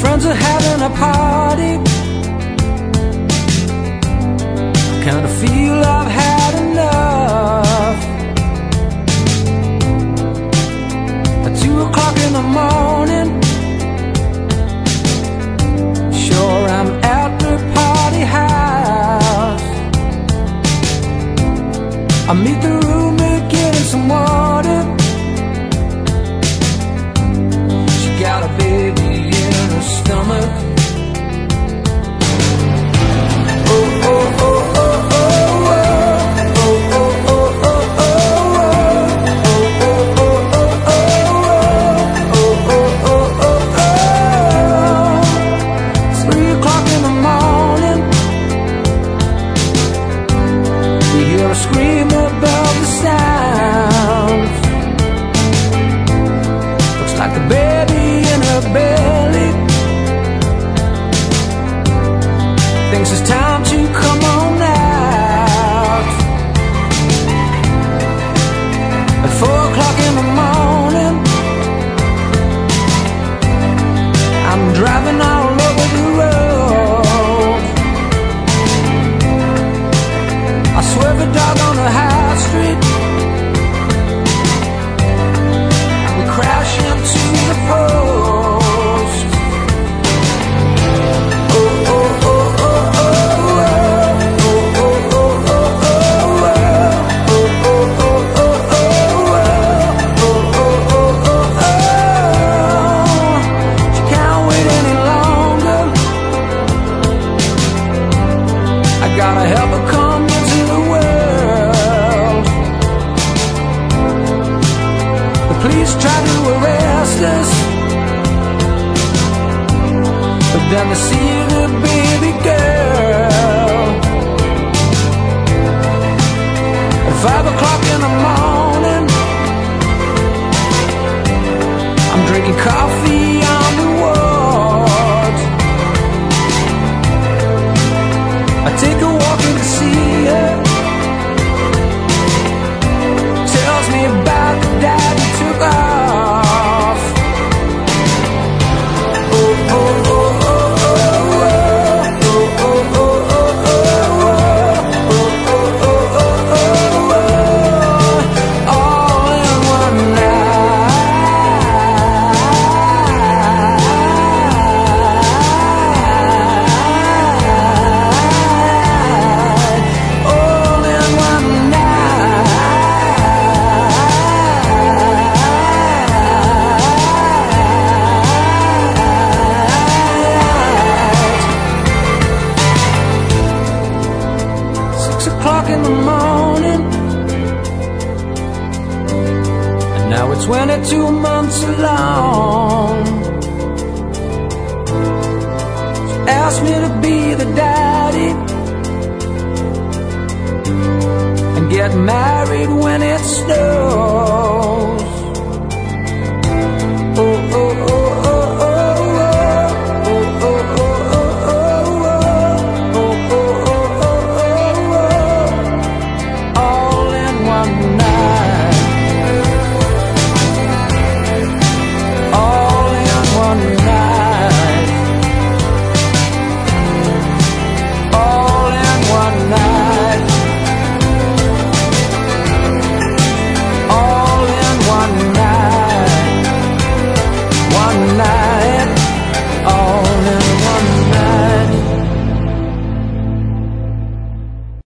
friends are having a party. Kinda feel I've had enough. At 2 o'clock in the morning, sure I'm at the party house. I meet the roommate getting some water. She got a baby in her stomach. Oh, oh, oh. Scream above the sound. Looks like the baby in her belly thinks it's time to come on out. At 4 o'clock in the morning, I'm driving all over the road. I swerve a dog on the high street, and we crash into the post. Oh, oh, oh, oh, oh, oh, oh, oh, oh, oh, oh, oh, oh, oh, oh, oh. She can't wait any longer. I gotta help her come into the world. The police tried to arrest us, but then they see the baby girl. At 5 o'clock in the morning, I'm drinking coffee on the ward. I take a walk in to see her. Tells me about the dad who took off. Oh, oh, oh, oh, oh, oh, oh, oh, oh, oh, oh, oh, oh, oh, all in one night. All in one night. 6 o'clock in the morning, and now it's 22 months along. She asked me to be